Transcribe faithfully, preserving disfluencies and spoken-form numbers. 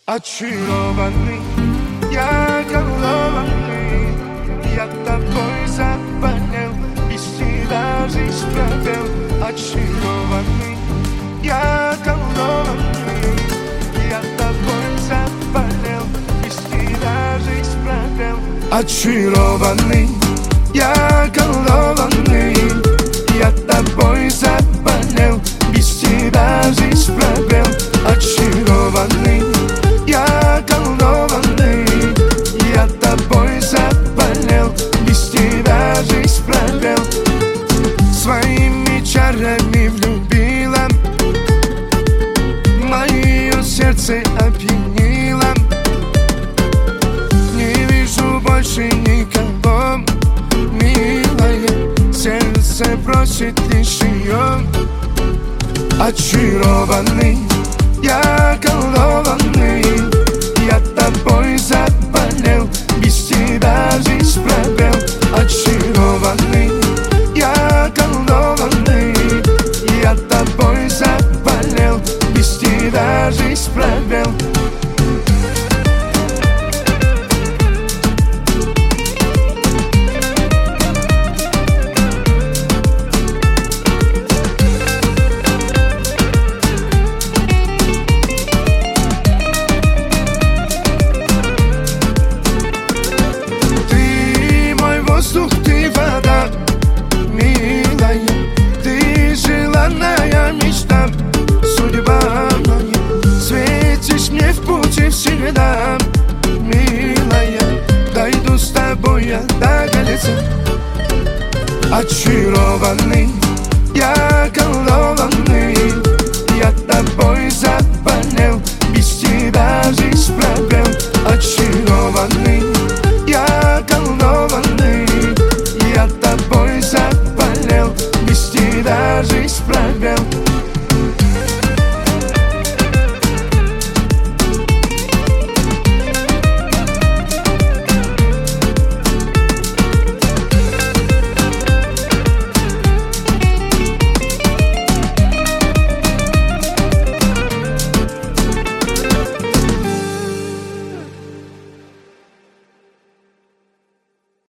Очарованный, я голованный, я тобой заболел, без тебя жизнь провел. Очарованный, я голованный, я тобой заболел, без тебя жизнь провел. Очарованный, я голованный, я тобой заболел, без тебя жизнь провел. Очарованный, я голованный, я тобой заболел, без тебя жизнь провел. Своими чарами влюбила, мое сердце опьянило. Не вижу больше никого, милая, сердце просит лишь ее. Очарованный, я голованный, я тобой заболел, без тебя жизнь провел. Очарованный, я голованный, я тобой заболел, без тебя жизнь провел. Ты вода, милая, ты желанная мечта, судьба моя. Светишь мне в пути всегда.